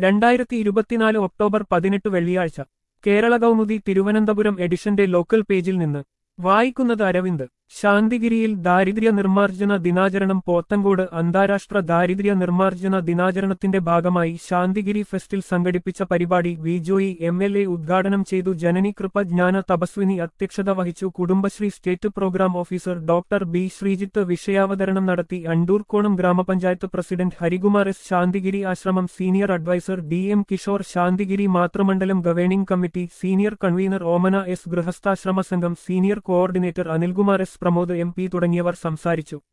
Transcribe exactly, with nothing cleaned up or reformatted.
രണ്ടായിരത്തി ഇരുപത്തിനാല് ഒക്ടോബർ പതിനെട്ട് വെള്ളിയാഴ്ച കേരള കൗമുദി തിരുവനന്തപുരം എഡിഷന്റെ ലോക്കൽ പേജിൽ നിന്ന് വായിക്കുന്നത് അരവിന്ദ്. ശാന്തിഗിരിയിൽ ദാരിദ്ര്യ നിർമ്മാർജ്ജന ദിനാചരണം. പോത്തൻകോട് അന്താരാഷ്ട്ര ദാരിദ്ര്യ നിർമ്മാർജ്ജന ദിനാചരണത്തിന്റെ ഭാഗമായി ശാന്തിഗിരി ഫെസ്റ്റിൽ സംഘടിപ്പിച്ച പരിപാടി V Joy M L A ഉദ്ഘാടനം ചെയ്തു. ജനനി കൃപ ജ്ഞാന തപസ്വിനി അധ്യക്ഷത വഹിച്ചു. Kudumbashree state programme officer doctor B Sreejith വിഷയാവതരണം നടത്തി. അണ്ടൂർക്കോണം ഗ്രാമപഞ്ചായത്ത് president Harikumar S, Santhigiri Ashramam senior advisor D M Kishore, Santhigiri Mathrumandalam governing committee senior convener Omana S, Grihasthashrama Sangham senior coordinator Anilkumar S, Pramod M P തുടങ്ങിയവർ സംസാരിച്ചു.